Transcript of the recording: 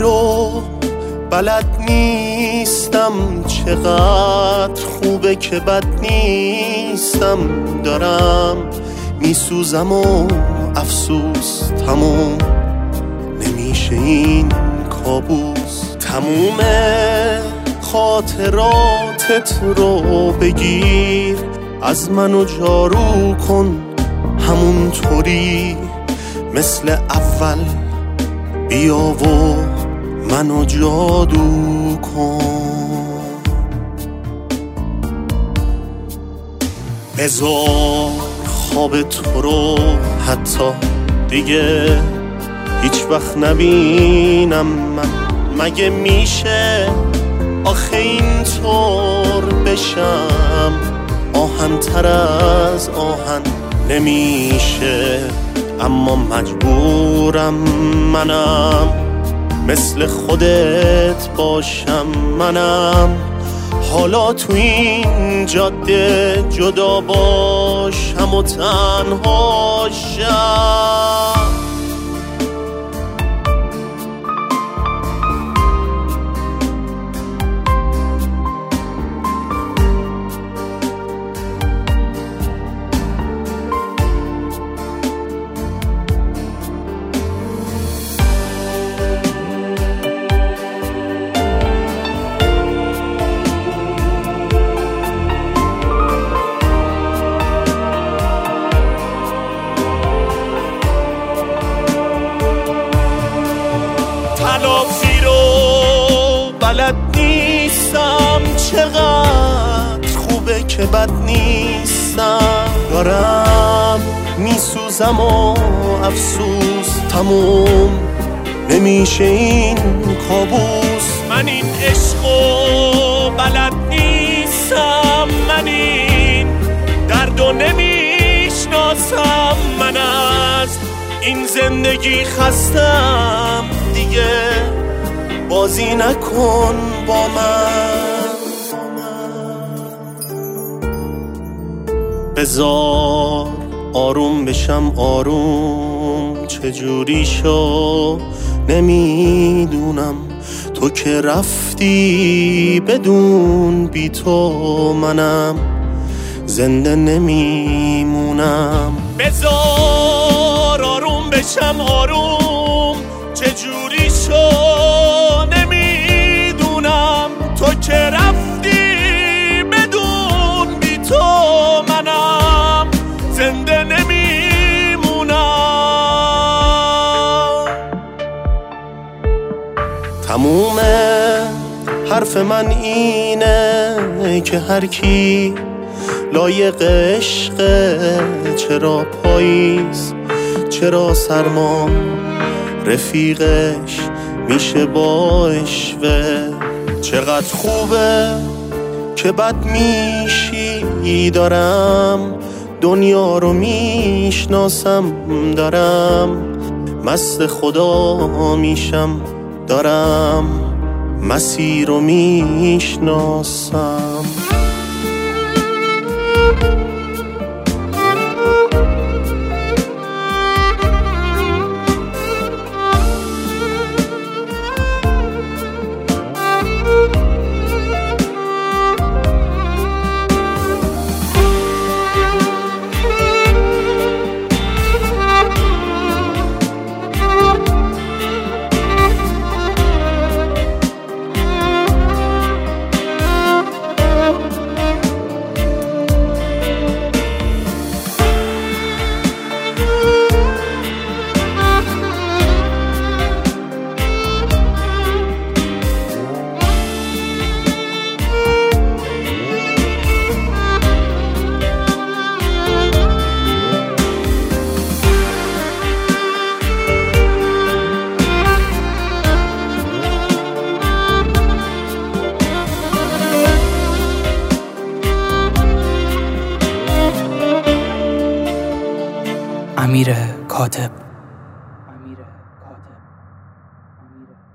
رو بلد نیستم، چقدر خوبه که بد نیستم. دارم میسوزم و افسوس تموم نمیشه این کابوس. تموم خاطراتت رو بگیر، از منو جارو کن همونطوری مثل اول. بیا و منو جادو کن. بذار خواب تو رو حتی دیگه هیچ وقت نبینم من. مگه میشه آخه اینطور بشم؟ آهن تر از آهن نمیشه، اما مجبورم منم مثل خودت باشم. منم حالا تو این جاده جدا باشم و تنها شم. تلافی رو بلد نیستم، چقدر خوبه که بد نیستم. دارم میسوزم و افسوس تموم نمیشه این کابوس. من این عشقو بلد نیستم، من این دردو نمیشناسم. من از این زندگی خستم دیگه، بازی نکن با من. بذار آروم بشم آروم، چجوری شو نمیدونم. تو که رفتی بدون بی تو منم زنده نمیمونم. بذار آروم بشم آروم، چجوری شو نمیدونم. تو که رفتی بدون بی تو منم زنده نمیمونم. تموم حرف من اینه که هر کی لایق عشقه. چرا پاییز چرا سرما رفیقش میشه با عشوه. چقدر خوبه که بد میشی، دارم دنیا رو میشناسم. دارم مست خدا میشم، دارم مسیر رو میشناسم. امیر کاتب.